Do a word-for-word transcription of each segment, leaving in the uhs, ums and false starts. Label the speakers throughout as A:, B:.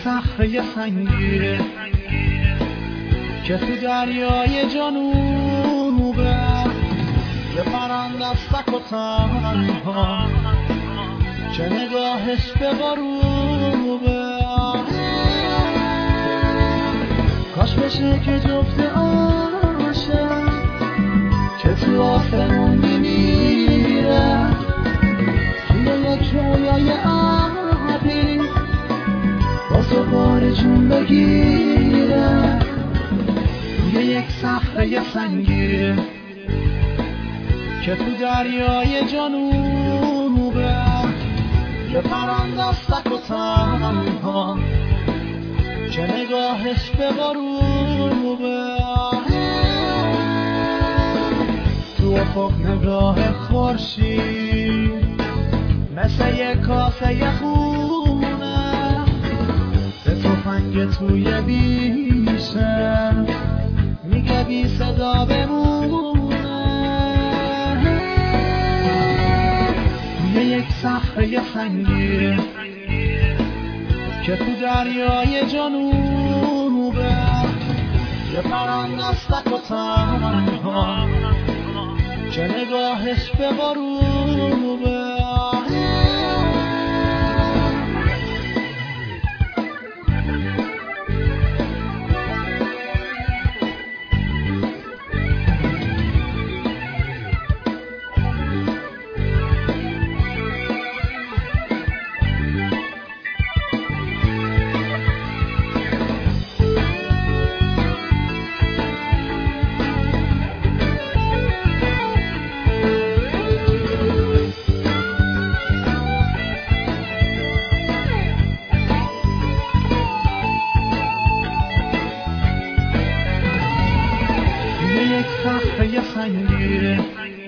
A: صخره سنگیه که تو دریای جنوبه، یه پرنده است تک و تنها که نگاهش به غروبه. کاش بشه که جفت عاشق که تو آسمون میمیره، توی یک رویای ابری واسه بار جون بگیره. توی یک صخره سنگیه که تو دریای جنوبه، یه پرنده است تک و تنها که نگاهش به غروبه. تو افق نگاه خورشید مثل یک کاسه خونه، به تفنگ توی بیشه میگه بی صدا بمونه. توی یک صخره سنگیه که تو دریای جنوبه، یه پرنده است تک و تنها که نگاهش به غروبه. صخره سنگیه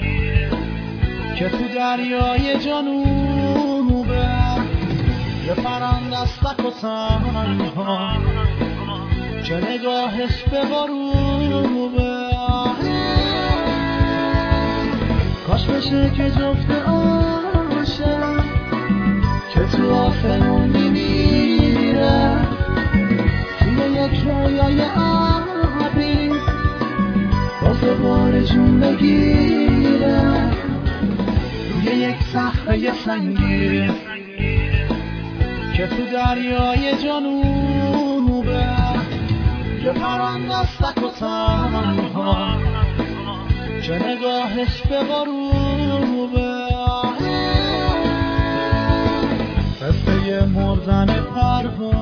A: که تو دریای جنوبه، یه پرنده است تک و تنها که نگاهش به غروبه. کاش بشه که جفت عاشق که تو آسمون میمیره، توی یک رویای ابری واسه بار جون بگیره. روی یک صخره سنگیه که تو دریای جنوبه، یه پرنده است تک و تنها که نگاهش به غروبه. قصه مردن پرها